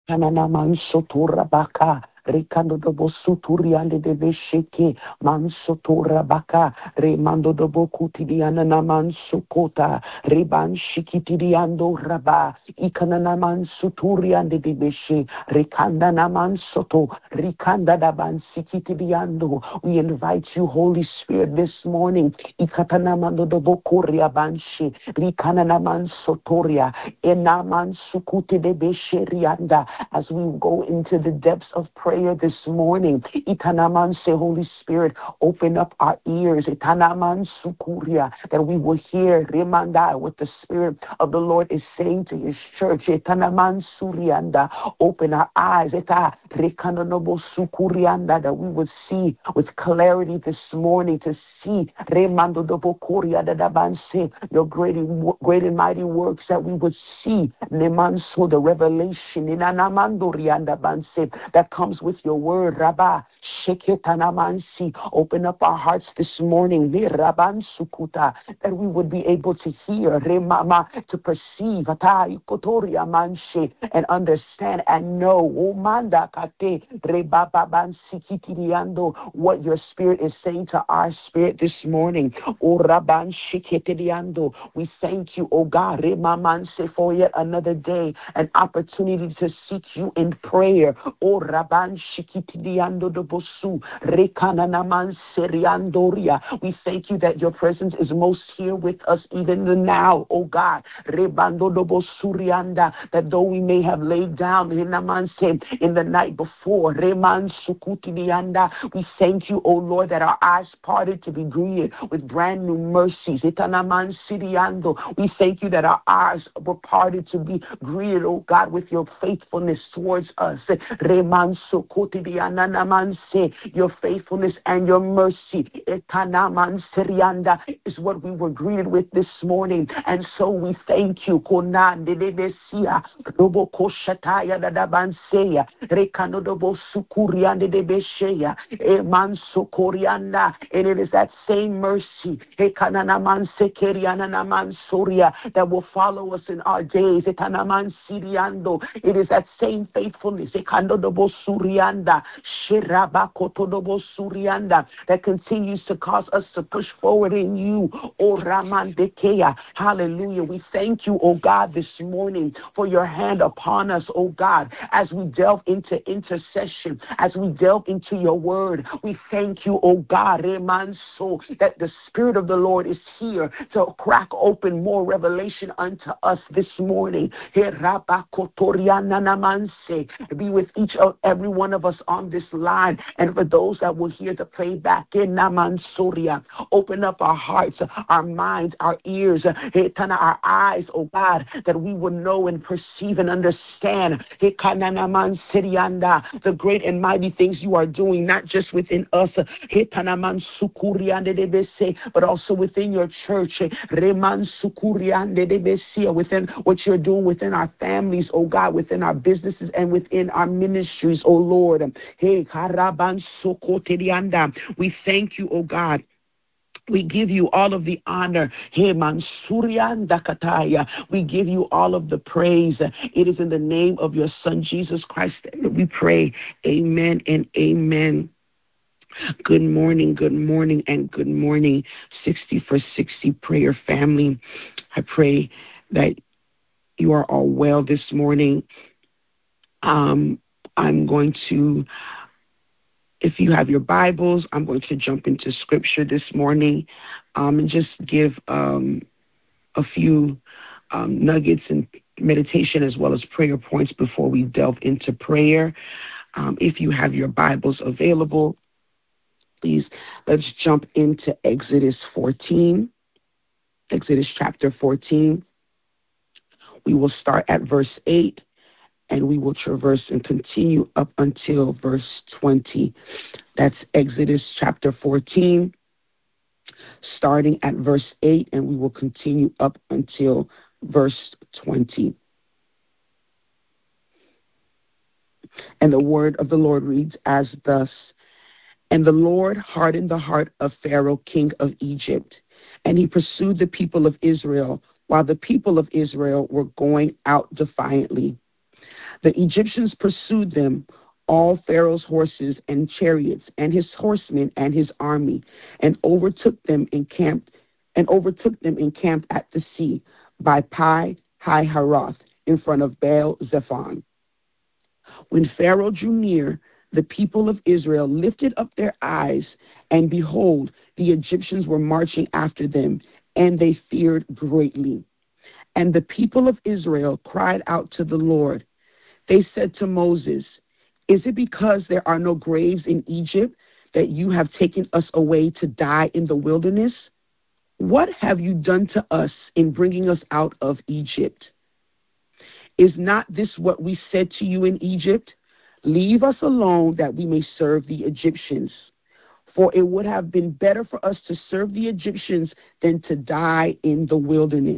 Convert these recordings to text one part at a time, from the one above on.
Kanana mansotora baka. Ricando dobo suturiande de besheke mansotora baka remando dobo kutidiana naman sukota riban shikitidiando raba ikanana man suturiande de beshe rikanda naman soto rikanda daban sikitidiando. We invite you, Holy Spirit, this morning. Ikatana mando dobo koria banshi rikanana man sotoria enaman sukute de beshe rianda. As we go into the depths of prayer this morning, Itanaman say, Holy Spirit, open up our ears, Itanaman sukuria, that we will hear Remanda what the Spirit of the Lord is saying to His church. Itanaman surianda, open our eyes, Eta rekanonobo sukurianda, that we would see with clarity this morning, to see Remando dobo koria dadabanse, your great and mighty works, that we would see Nemanso, the revelation that comes with your word. Rabba Sheketanamansi. Open up our hearts this morning, Rabansukuta, that we would be able to hear, Remama, to perceive, Atai Kotoria Manche, and understand and know, Omanda Kate, Rebabansikitiriando, what your spirit is saying to our spirit this morning. O Raban Sheketiriando. We thank you, O God, Remamanse, for yet another day, an opportunity to seek you in prayer. O Raban Shikitidiando de Bosu, Rekananaman Seriandoria. We thank you that your presence is most here with us even now, O God. Rebando de Bosurianda, that though we may have laid down in the night before, Reman Sukutidianda, we thank you, O Lord, that our eyes parted to be greeted with brand new mercies. Itanaman Siriando. We thank you that our eyes were parted to be greeted, oh God, with your faithfulness towards us. Your faithfulness and your mercy is what we were greeted with this morning. And so we thank you. And it is that same mercy that will follow us in our days. It is that same faithfulness that continues to cause us to push forward in you. Oh, Ramandekeya. Hallelujah. We thank you, oh God, this morning for your hand upon us, oh God, as we delve into intercession, as we delve into your word. We thank you, oh God, Remanso, that the Spirit of the Lord is here to crack open more revelation unto us this morning. Be with each of every one of us on this line, and for those that will hear the playback in Namansoria, open up our hearts, our minds, our ears, our eyes, oh God, that we will know and perceive and understand the great and mighty things you are doing, not just within us, but also within your church, within what you're doing within our families, oh God, within our businesses and within our ministries, oh Lord. We thank you, oh God. We give you all of the honor. We give you all of the praise. It is in the name of your Son, Jesus Christ, that we pray. Amen and amen. Good morning, and good morning, 60 for 60 prayer family. I pray that you are all well this morning. I'm going to, if you have your Bibles, I'm going to jump into scripture this morning and just give a few nuggets and meditation as well as prayer points before we delve into prayer. If you have your Bibles available, please, let's jump into Exodus 14, Exodus chapter 14. We will start at verse 8, and we will traverse and continue up until verse 20. That's Exodus chapter 14, starting at verse 8, and we will continue up until verse 20. And the word of the Lord reads as thus: And the Lord hardened the heart of Pharaoh, king of Egypt, and he pursued the people of Israel while the people of Israel were going out defiantly. The Egyptians pursued them, all Pharaoh's horses and chariots, and his horsemen and his army, and overtook them encamped at the sea by Pi Hahiroth in front of Baal Zephon. When Pharaoh drew near, the people of Israel lifted up their eyes, and behold, the Egyptians were marching after them, and they feared greatly. And the people of Israel cried out to the Lord. They said to Moses, "Is it because there are no graves in Egypt that you have taken us away to die in the wilderness? What have you done to us in bringing us out of Egypt? Is not this what we said to you in Egypt? Leave us alone that we may serve the Egyptians. For it would have been better for us to serve the Egyptians than to die in the wilderness."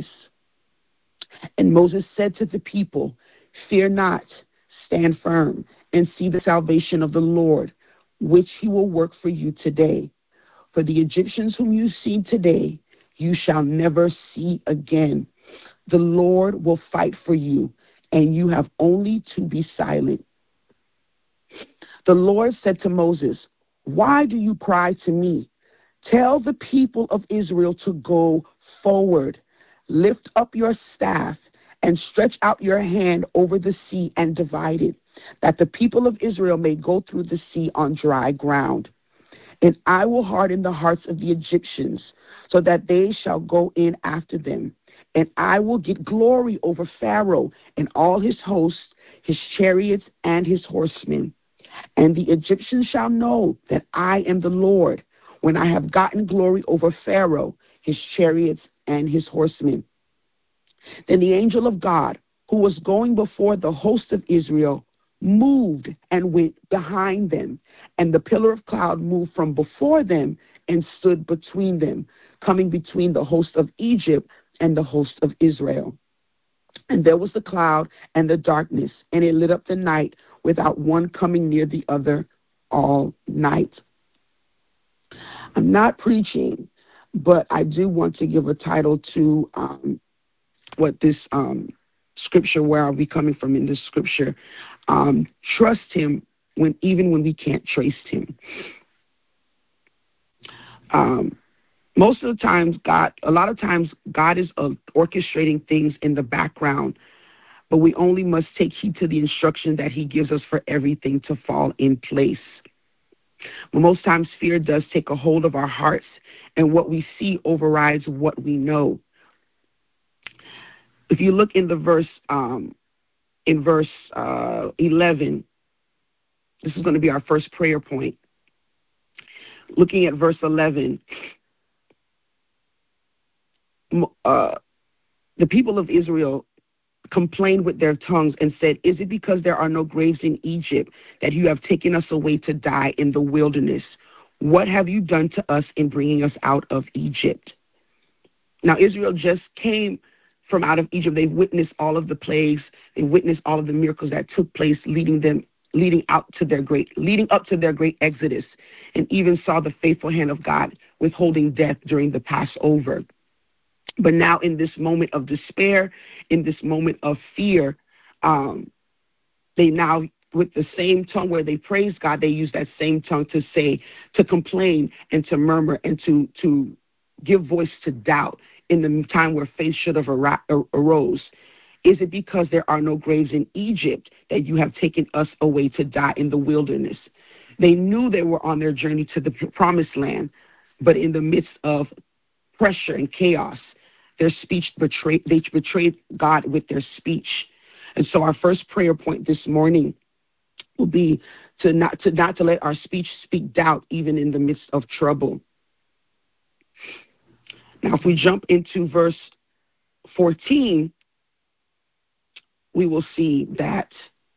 And Moses said to the people, "Fear not, stand firm, and see the salvation of the Lord, which he will work for you today. For the Egyptians whom you see today, you shall never see again. The Lord will fight for you, and you have only to be silent." The Lord said to Moses, "Why do you cry to me? Tell the people of Israel to go forward. Lift up your staff and stretch out your hand over the sea and divide it, that the people of Israel may go through the sea on dry ground. And I will harden the hearts of the Egyptians, so that they shall go in after them. And I will get glory over Pharaoh and all his hosts, his chariots, and his horsemen. And the Egyptians shall know that I am the Lord, when I have gotten glory over Pharaoh, his chariots, and his horsemen." Then the angel of God, who was going before the host of Israel, moved and went behind them, and the pillar of cloud moved from before them and stood between them, coming between the host of Egypt and the host of Israel. And there was the cloud and the darkness, and it lit up the night without one coming near the other all night. I'm not preaching, but I do want to give a title to what this scripture, where are we coming from in this scripture? Trust him even when we can't trace him. Most of the times, a lot of times, God is orchestrating things in the background, but we only must take heed to the instruction that he gives us for everything to fall in place. But most times, fear does take a hold of our hearts, and what we see overrides what we know. If you look in the verse, in verse 11, this is going to be our first prayer point. Looking at verse 11, the people of Israel complained with their tongues and said, "Is it because there are no graves in Egypt that you have taken us away to die in the wilderness? What have you done to us in bringing us out of Egypt?" Now, Israel just came from out of Egypt. They've witnessed all of the plagues. They witnessed all of the miracles that took place, leading up to their great exodus, and even saw the faithful hand of God withholding death during the Passover. But now, in this moment of despair, in this moment of fear, they now, with the same tongue where they praise God, they use that same tongue to complain and to murmur and to give voice to doubt in the time where faith should have arose. "Is it because there are no graves in Egypt that you have taken us away to die in the wilderness?" They knew they were on their journey to the promised land, but in the midst of pressure and chaos, they betrayed God with their speech. And so our first prayer point this morning will be to not to let our speech speak doubt even in the midst of trouble. Now, if we jump into verse 14, we will see that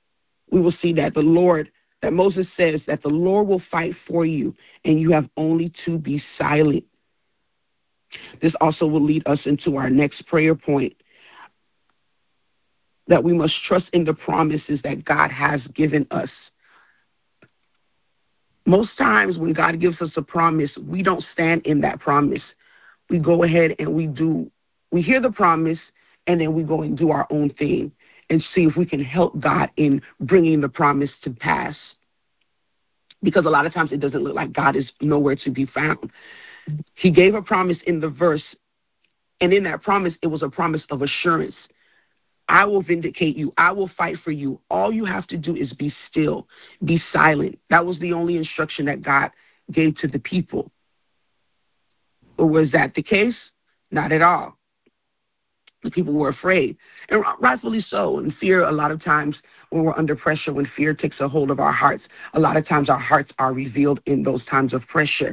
Moses says that the Lord will fight for you, and you have only to be silent. This also will lead us into our next prayer point, that we must trust in the promises that God has given us. Most times when God gives us a promise, we don't stand in that promise. We go ahead and we hear the promise, and then we go and do our own thing. and see if we can help God in bringing the promise to pass. Because a lot of times it doesn't look like God is nowhere to be found. He gave a promise in the verse, and in that promise, it was a promise of assurance. I will vindicate you. I will fight for you. All you have to do is be still, be silent. That was the only instruction that God gave to the people. But was that the case? Not at all. The people were afraid, and rightfully so. And fear, a lot of times when we're under pressure, when fear takes a hold of our hearts, a lot of times our hearts are revealed in those times of pressure.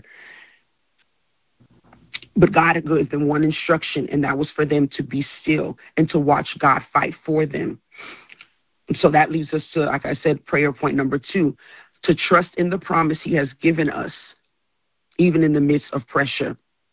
But God had given them one instruction, and that was for them to be still and to watch God fight for them. And so that leads us to, like I said, prayer point number 2, to trust in the promise he has given us, even in the midst of pressure.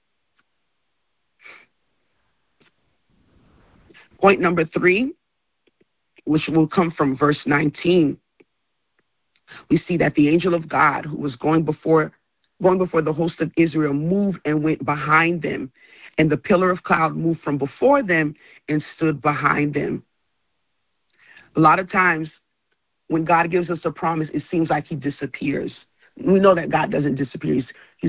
Point number 3, which will come from verse 19, we see that the angel of God, who was going before the host of Israel, moved and went behind them, and the pillar of cloud moved from before them and stood behind them. A lot of times when God gives us a promise, it seems like he disappears. We know that God doesn't disappear. He's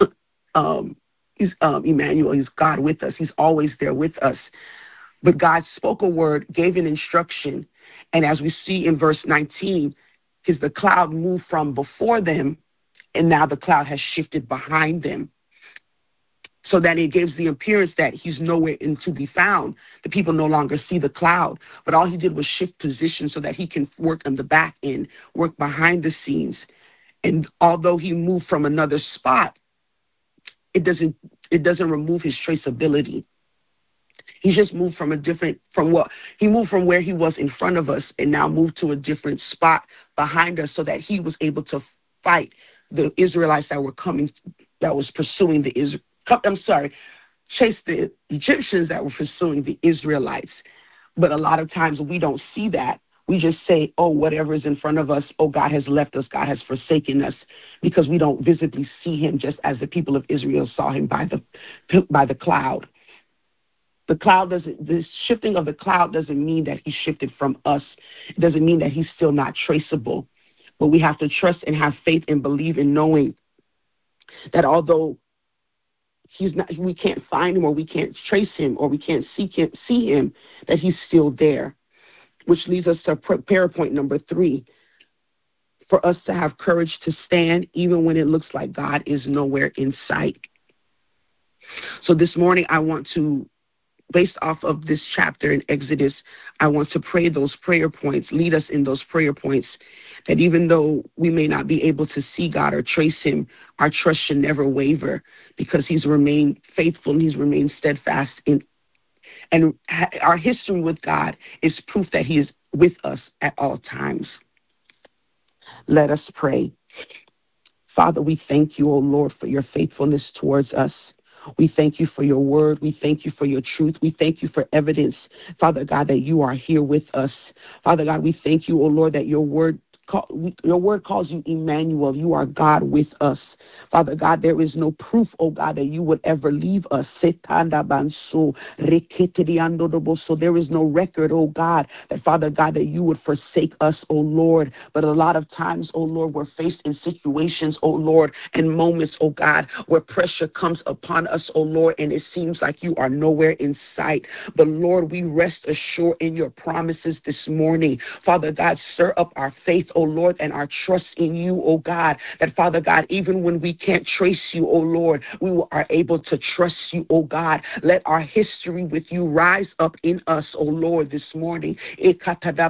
Emmanuel. He's God with us. He's always there with us. But God spoke a word, gave an instruction, and as we see in verse 19, the cloud moved from before them, and now the cloud has shifted behind them. So that it gives the appearance that he's nowhere to be found. The people no longer see the cloud, but all he did was shift position so that he can work on the back end, work behind the scenes. And although he moved from another spot, it doesn't remove his traceability. He just moved from he moved from where he was in front of us and now moved to a different spot behind us so that he was able to fight the Israelites that was pursuing chase the Egyptians that were pursuing the Israelites. But a lot of times we don't see that. We just say, oh, whatever is in front of us, oh, God has left us, God has forsaken us, because we don't visibly see him just as the people of Israel saw him by the cloud. The shifting of the cloud doesn't mean that he shifted from us. It doesn't mean that he's still not traceable. But we have to trust and have faith and believe in knowing that although we can't find him, or we can't trace him, or we can't see him, that he's still there. Which leads us to prayer point number 3, for us to have courage to stand even when it looks like God is nowhere in sight. So this morning I want to, based off of this chapter in Exodus, I want to pray those prayer points, lead us in those prayer points, that even though we may not be able to see God or trace him, our trust should never waver, because he's remained faithful and he's remained steadfast. And our history with God is proof that he is with us at all times. Let us pray. Father, we thank you, O Lord, for your faithfulness towards us. We thank you for your word. We thank you for your truth. We thank you for evidence, Father God, that you are here with us. Father God, we thank you, O Lord, that your word calls you Emmanuel. You are God with us. Father God, there is no proof, oh God, that you would ever leave us. There is no record, oh God, that Father God, that you would forsake us, oh Lord. But a lot of times, oh Lord, we're faced in situations, oh Lord, and moments, oh God, where pressure comes upon us, oh Lord, and it seems like you are nowhere in sight. But Lord, we rest assured in your promises this morning. Father God, stir up our faith, oh Lord, and our trust in you, oh God, that Father God, even when we can't trace you, oh Lord, we are able to trust you, oh God. Let our history with you rise up in us, oh Lord, this morning. Let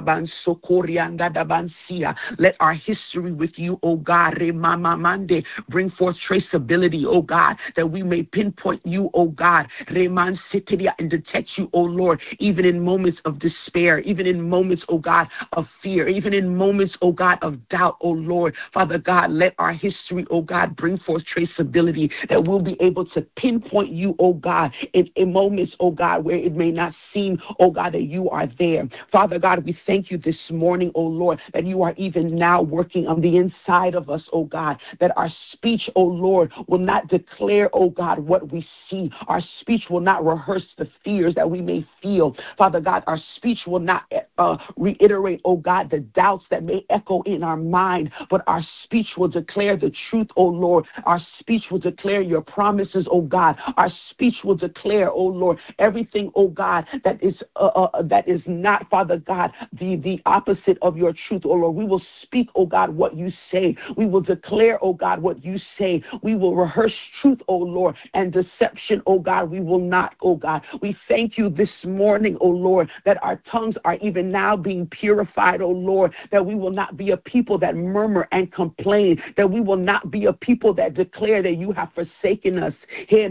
our history with you, oh God, bring forth traceability, oh God, that we may pinpoint you, oh God, and detect you, oh Lord, even in moments of despair, even in moments, oh God, of fear, even in moments, oh God, of doubt, oh Lord. Father God, let our history, oh God, bring forth traceability, that we'll be able to pinpoint you, oh God, in moments, oh God, where it may not seem, oh God, that you are there. Father God, we thank you this morning, oh Lord, that you are even now working on the inside of us, oh God, that our speech, oh Lord, will not declare, oh God, what we see. Our speech will not rehearse the fears that we may feel. Father God, our speech will not reiterate, oh God, the doubts that may echo in our mind, but our speech will declare the truth, oh Lord. Our speech will declare your promises, oh God. Our speech will declare, oh Lord, everything, oh God, that is not, Father God, the opposite of your truth, oh Lord. We will speak, oh God, what you say. We will declare, oh God, what you say. We will rehearse truth, oh Lord, and deception, oh God, we will not, oh God. We thank you this morning, oh Lord, that our tongues are even now being purified, oh Lord, that we will not be a people that murmur and complain, that we will not be a people that declare that you have forsaken us.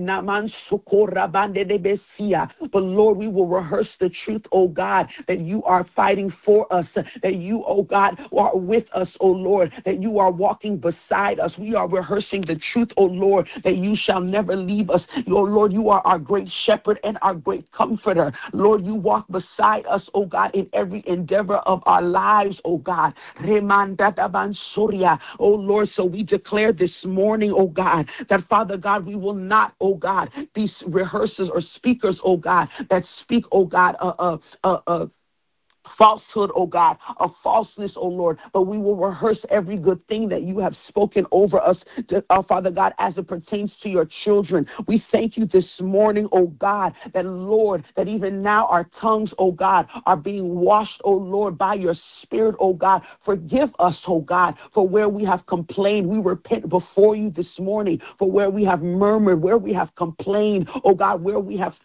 But Lord, we will rehearse the truth, oh God, that you are fighting for us, that you, oh God, are with us, oh Lord, that you are walking beside us. We are rehearsing the truth, oh Lord, that you shall never leave us. Oh Lord, you are our great shepherd and our great comforter. Lord, you walk beside us, oh God, in every endeavor of our lives, oh God. Oh Lord, so we declare this morning, oh God, that Father God, we will not, oh God, be rehearsers or speakers, oh God, that speak, oh God, falsehood, oh God, of falseness, oh Lord, but we will rehearse every good thing that you have spoken over us, Father God, as it pertains to your children. We thank you this morning, oh God, that Lord, that even now our tongues, oh God, are being washed, oh Lord, by your Spirit, oh God. Forgive us, oh God, for where we have complained. We repent before you this morning for where we have murmured, where we have complained, oh God, where we have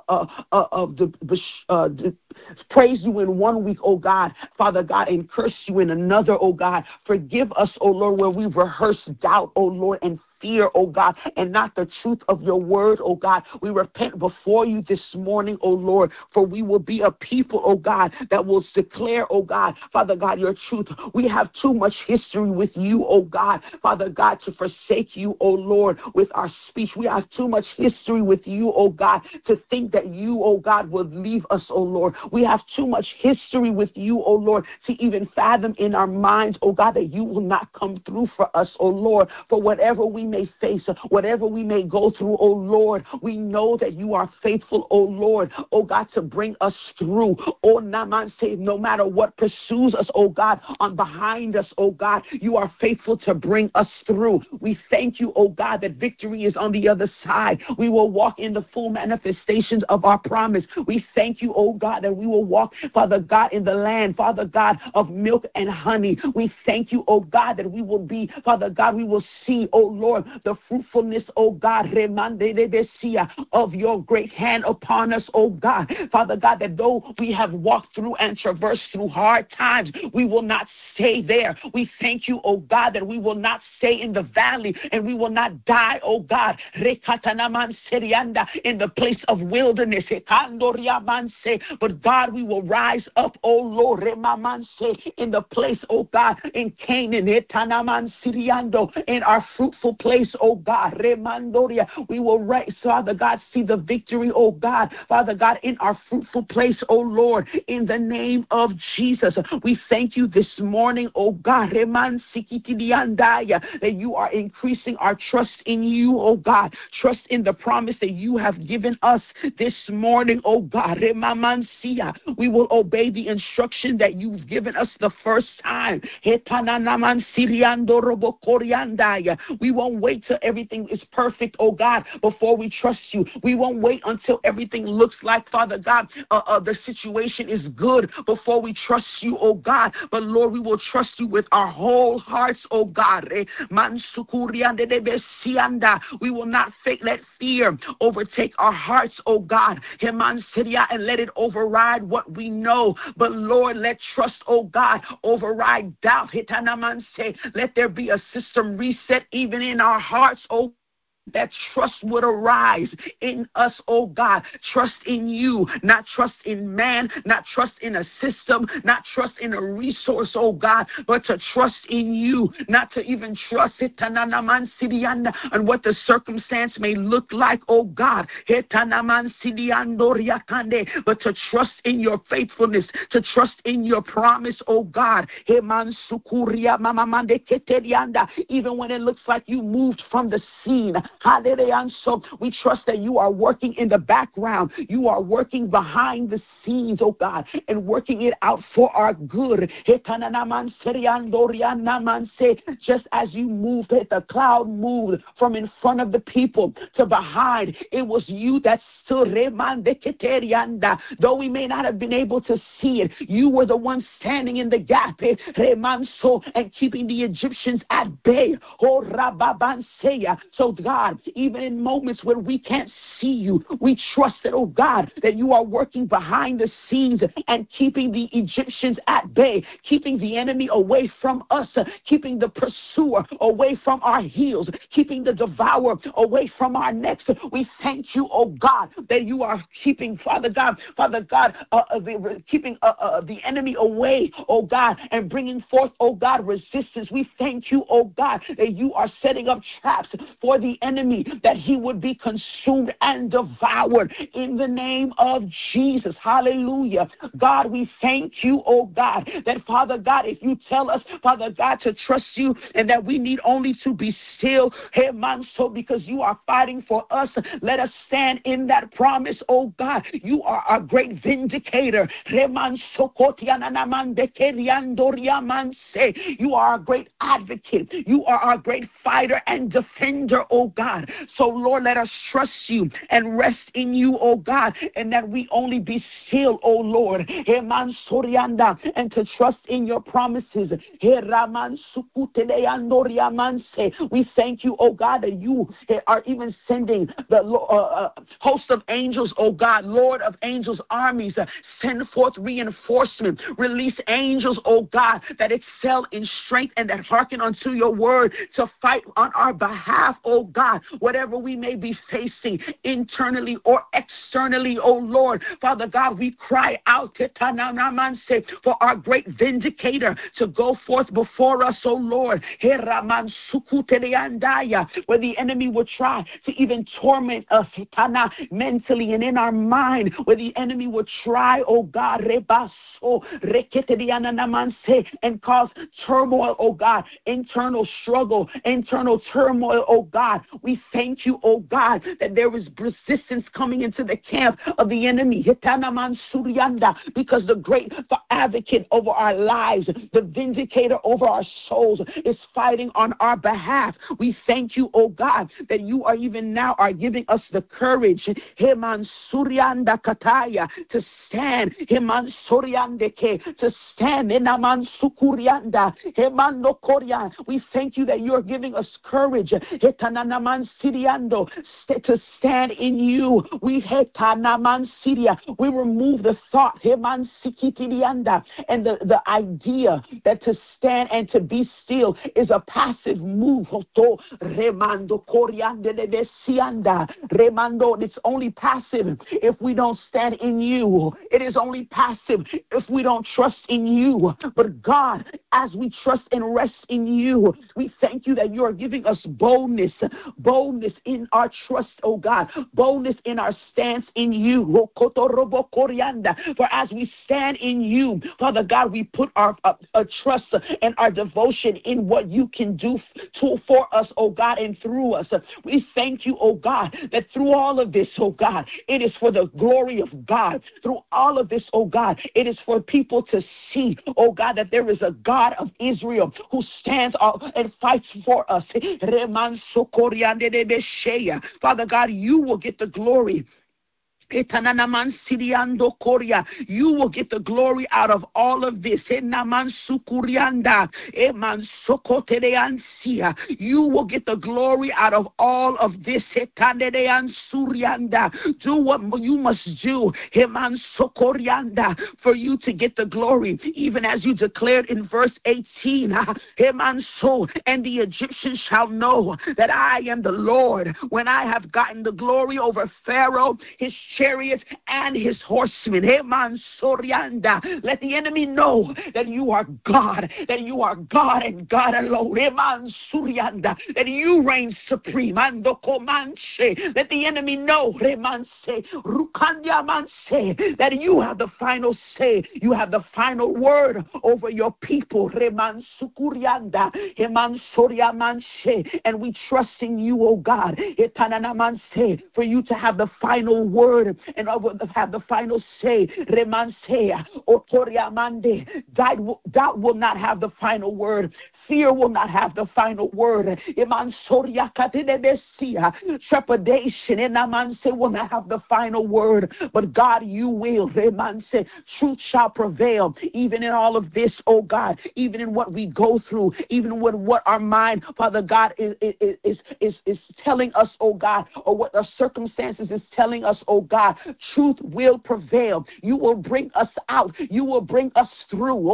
praised you in one week, oh God, Father God, and curse you in another, oh God. Forgive us, oh Lord, where we've rehearsed doubt, oh Lord, and fear, oh God, and not the truth of your word, oh God. We repent before you this morning, oh Lord, for we will be a people, oh God, that will declare, oh God, Father God, your truth. We have too much history with you, oh God, Father God, to forsake you, oh Lord, with our speech. We have too much history with you, oh God, to think that you, oh God, would leave us, oh Lord. We have too much history with you, oh Lord, to even fathom in our minds, oh God, that you will not come through for us, oh Lord, for whatever we may face, whatever we may go through, oh Lord, we know that you are faithful, oh Lord, oh God, to bring us through. Oh Naman, say, no matter what pursues us, oh God, on behind us, oh God, you are faithful to bring us through. We thank you, oh God, that victory is on the other side. We will walk in the full manifestations of our promise. We thank you, oh God, that we will walk, Father God, in the land, Father God, of milk and honey. We thank you, oh God, that we will be, Father God, we will see, oh Lord, the fruitfulness, oh God, of your great hand upon us, oh God. Father God, that though we have walked through and traversed through hard times, we will not stay there. We thank you, oh God, that we will not stay in the valley and we will not die, oh God, in the place of wilderness. But God, we will rise up, oh Lord, in the place, oh God, in Canaan, in our fruitful place, oh God, Remandoria. We will rise, Father God, see the victory, oh God, Father God, in our fruitful place, oh Lord, in the name of Jesus. We thank you this morning, oh God, that you are increasing our trust in you, oh God, trust in the promise that you have given us this morning, oh God. We will obey the instruction that you've given us the first time. We won't wait till everything is perfect, oh God, before we trust you. We won't wait until everything looks like, Father God, the situation is good before we trust you, oh God. But Lord, we will trust you with our whole hearts, oh God. We will not let fear overtake our hearts, oh God, and let it override what we know. But Lord, let trust, oh God, override doubt. Let there be a system reset even in our hearts, oh that trust would arise in us, oh God. Trust in you, not trust in man, not trust in a system, not trust in a resource, oh God, but to trust in you, not to even trust it and what the circumstance may look like, oh God, but to trust in your faithfulness, to trust in your promise, oh God. Even when it looks like you moved from the scene, so we trust that you are working in the background. You are working behind the scenes, oh God, and working it out for our good. Just as you moved, the cloud moved from in front of the people to behind. It was you that stood. Though we may not have been able to see it, you were the one standing in the gap and keeping the Egyptians at bay. So God, even in moments when we can't see you, we trust that, oh God, that you are working behind the scenes and keeping the Egyptians at bay, keeping the enemy away from us, keeping the pursuer away from our heels, keeping the devourer away from our necks. We thank you, oh God, that you are keeping, Father God, keeping the enemy away, oh God, and bringing forth, oh God, resistance. We thank you, oh God, that you are setting up traps for the enemy, that he would be consumed and devoured in the name of Jesus. Hallelujah. God, we thank you, oh God, that, Father God, if you tell us, Father God, to trust you and that we need only to be still, hey, man, so because you are fighting for us, let us stand in that promise, oh God. You are our great vindicator. You are our great advocate. You are our great fighter and defender, oh God. So, Lord, let us trust you and rest in you, oh God, and that we only be still, oh Lord, and to trust in your promises. We thank you, oh God, that you are even sending the host of angels, oh God, Lord of angels, armies, send forth reinforcement, release angels, oh God, that excel in strength and that hearken unto your word to fight on our behalf, oh God, whatever we may be facing internally or externally, oh Lord. Father God, we cry out for our great vindicator to go forth before us, oh Lord, where the enemy would try to even torment us mentally and in our mind, where the enemy would try, oh God, and cause turmoil, oh God, internal struggle, internal turmoil, oh God. We thank you, oh God, that there is resistance coming into the camp of the enemy, because the great advocate over our lives, the vindicator over our souls, is fighting on our behalf. We thank you, oh God, that you are even now are giving us the courage to stand, to stand. We thank you that you are giving us courage to stand in you. We remove the thought and the idea that to stand and to be still is a passive move. It's only passive if we don't stand in you. It is only passive if we don't trust in you. But God, as we trust and rest in you, we thank you that you are giving us boldness in our trust, oh God, boldness in our stance in you. For as we stand in you, Father God, we put our trust and our devotion in what you can do for us, oh God, and through us. We thank you, oh God, that through all of this, oh God, it is for the glory of God. Through all of this, oh God, it is for people to see, oh God, that there is a God of Israel who stands and fights for us. Father God, you will get the glory You will get the glory out of all of this. You will get the glory out of all of this. Do what you must do for you to get the glory, even as you declared in verse 18. And the Egyptians shall know that I am the Lord when I have gotten the glory over Pharaoh, his chariots, and his horsemen. Let the enemy know that you are God, that you are God and God alone. That you reign supreme. Let the enemy know that you have the final say. You have the final word over your people. And we trust in you, oh God, for you to have the final word and have the final say. Doubt will not have the final word. Fear will not have the final word. Trepidation will not have the final word. But God, you will. Truth shall prevail, even in all of this, oh God, even in what we go through, even with what our mind, Father God, is telling us, oh God, or what the circumstances is telling us, oh God. Truth will prevail. You will bring us out. You will bring us through.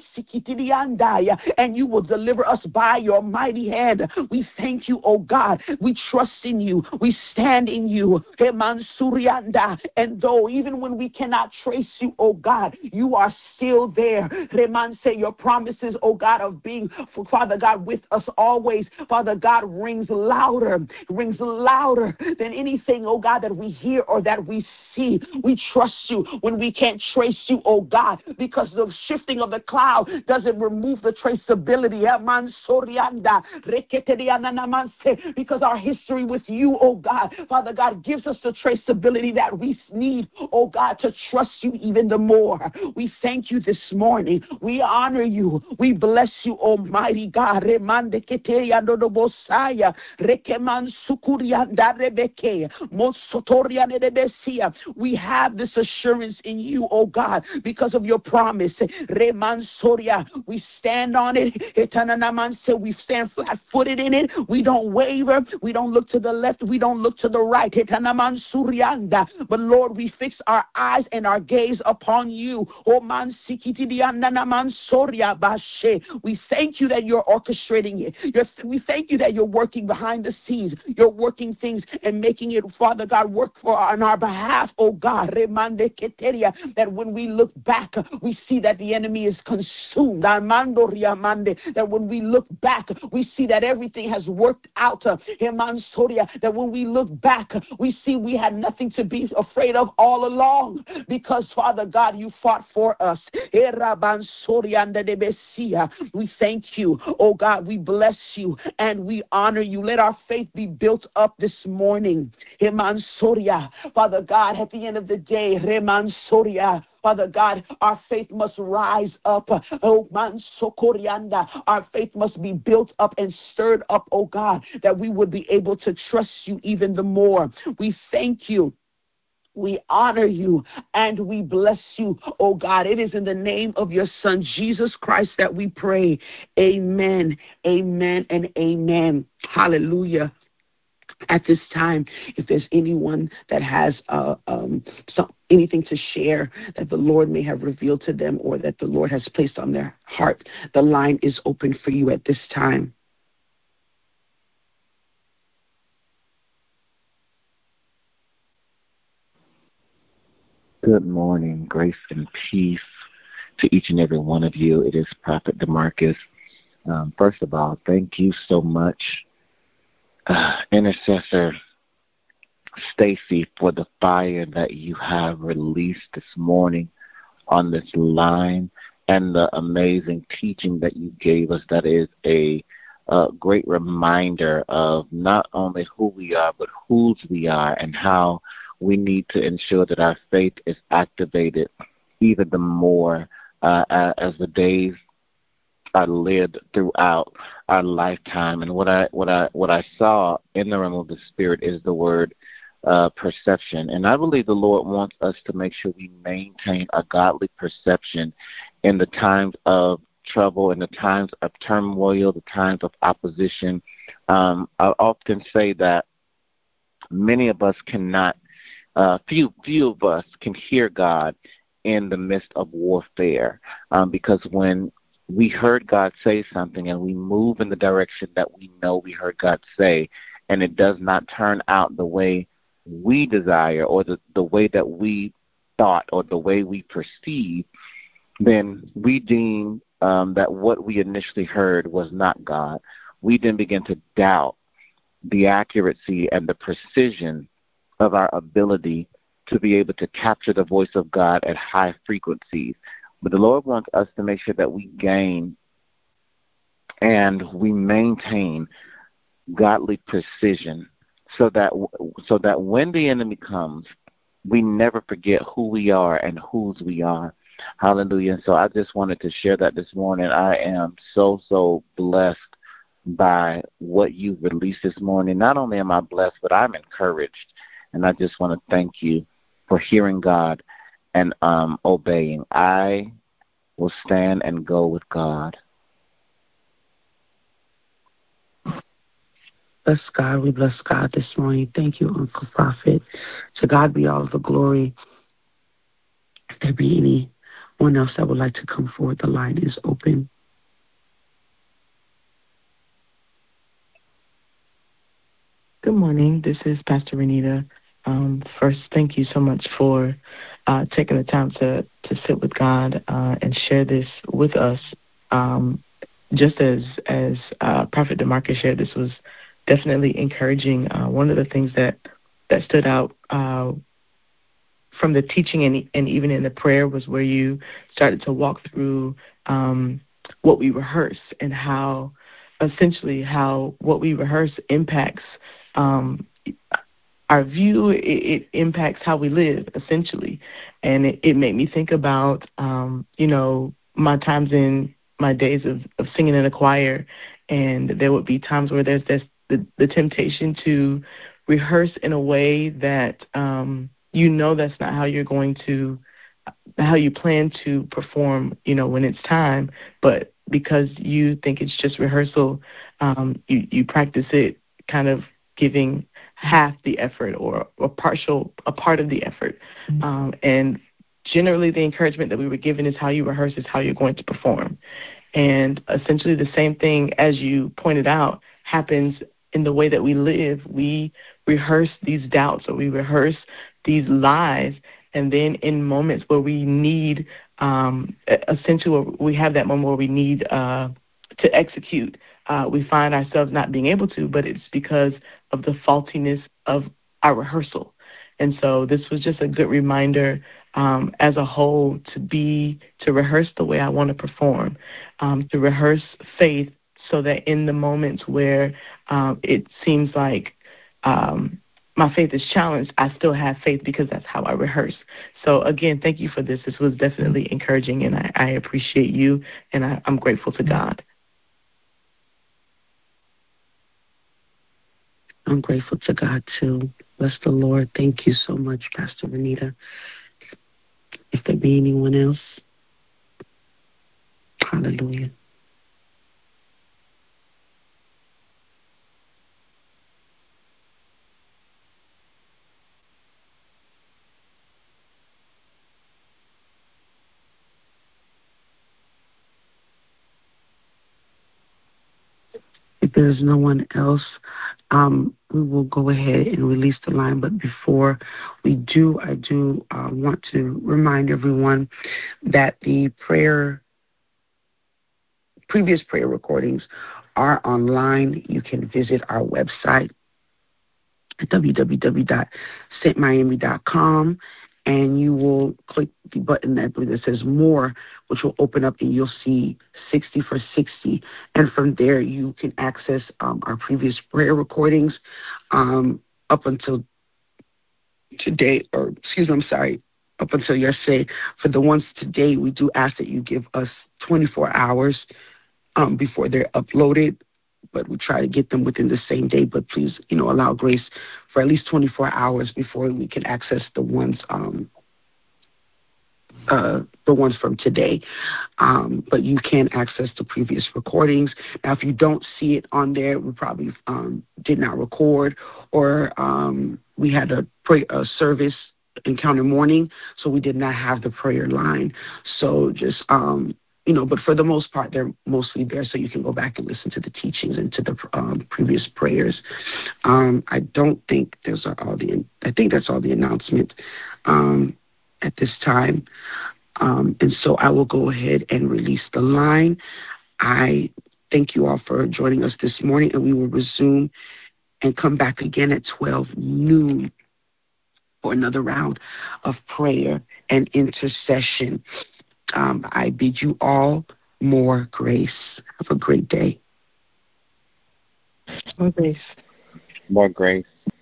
And you will deliver us by your mighty hand. We thank you, oh God. We trust in you. We stand in you. And though even when we cannot trace you, oh God, you are still there. Your promises, oh God, of being, Father God, with us always, Father God, rings louder than anything, oh God, that we hear or that we see. We trust you when we can't trace you, oh God, because the shifting of the cloud doesn't remove the traceability. Because our history with you, oh God, Father God, gives us the traceability that we need, oh God, to trust you even the more. We thank you this morning. We honor you. We bless you, Almighty God. We have this assurance in you, oh God, because of your promise. We stand on it. We stand flat-footed in it. We don't waver. We don't look to the left. We don't look to the right. But Lord, we fix our eyes and our gaze upon you. We thank you that you're orchestrating it. We thank you that you're working behind the scenes. You're working things and making it, Father God, work on our behalf, oh God. That when we look back, we see that the enemy is consumed. That when we look back, we see that everything has worked out. That when we look back, we see we had nothing to be afraid of all along, because, Father God, you fought for us. We thank you, oh God. We bless you and we honor you. Let our faith be built up this morning. Father God, at the end of the day, Father God, our faith must rise up. Oh, our faith must be built up and stirred up, oh God, that we would be able to trust you even the more. We thank you. We honor you and we bless you, oh God. It is in the name of your Son, Jesus Christ, that we pray. Amen, amen, and amen. Hallelujah. At this time, if there's anyone that has anything to share that the Lord may have revealed to them or that the Lord has placed on their heart, the line is open for you at this time. Good morning, grace and peace to each and every one of you. It is Prophet DeMarcus. First of all, thank you so much, Intercessor Stacy, for the fire that you have released this morning on this line and the amazing teaching that you gave us. That is a great reminder of not only who we are, but whose we are and how we need to ensure that our faith is activated even the more as the days are lived throughout our lifetime. And what I saw in the realm of the Spirit is the word perception. And I believe the Lord wants us to make sure we maintain a godly perception in the times of trouble, in the times of turmoil, the times of opposition. I often say that many of us cannot, few of us can hear God in the midst of warfare, because when we heard God say something and we move in the direction that we know we heard God say, and it does not turn out the way we desire or the way that we thought or the way we perceive, then we deem that what we initially heard was not God. We then begin to doubt the accuracy and the precision of our ability to be able to capture the voice of God at high frequencies. But the Lord wants us to make sure that we gain and we maintain godly precision so that when the enemy comes, we never forget who we are and whose we are. Hallelujah. And so I just wanted to share that this morning. I am so blessed by what you've released this morning. Not only am I blessed, but I'm encouraged. And I just want to thank you for hearing God and obeying. I will stand and go with God. Bless God. We bless God this morning. Thank you, Uncle Prophet. To God be all the glory. If there be anyone else that would like to come forward, the line is open. Good morning. This is Pastor Renita. First, thank you so much for taking the time to sit with God and share this with us. Just as Prophet DeMarcus shared, this was definitely encouraging. One of the things that stood out from the teaching and even in the prayer was where you started to walk through what we rehearse and how what we rehearse impacts our view. It impacts how we live, essentially. And it made me think about, my times in my days of singing in a choir, and there would be times where there's the temptation to rehearse in a way that that's not how you plan to perform, when it's time, but because you think it's just rehearsal, you practice it kind of giving half the effort or a part of the effort. And generally the encouragement that we were given is how you rehearse is how you're going to perform. And essentially the same thing, as you pointed out, happens in the way that we live. We rehearse these doubts, or we rehearse these lies, and then in moments where we need, essentially we have that moment where we need to execute, we find ourselves not being able to, but it's because of the faultiness of our rehearsal. And so this was just a good reminder as a whole to rehearse the way I want to perform, to rehearse faith so that in the moments where it seems like my faith is challenged, I still have faith because that's how I rehearse. So again, thank you for this. This was definitely encouraging, and I appreciate you, and I'm grateful to God. I'm grateful to God, too. Bless the Lord. Thank you so much, Pastor Renita. If there be anyone else, hallelujah. If there's no one else, we will go ahead and release the line. But before we do, I do want to remind everyone that the previous prayer recordings are online. You can visit our website at www.stmiami.com, and you will click the button I believe that says More, which will open up, and you'll see 60 for 60. And from there, you can access our previous prayer recordings up until today, up until yesterday. For the ones today, we do ask that you give us 24 hours before they're uploaded. but we try to get them within the same day. But please, allow grace for at least 24 hours before we can access the ones from today. But you can access the previous recordings. Now, if you don't see it on there, we probably did not record, or we had a service encounter morning, so we did not have the prayer line. So just, but for the most part, they're mostly there, so you can go back and listen to the teachings and to the previous prayers. I don't think I think that's all the announcement at this time. And so I will go ahead and release the line. I thank you all for joining us this morning, and we will resume and come back again at 12 noon for another round of prayer and intercession. I bid you all more grace. Have a great day. More grace. More grace.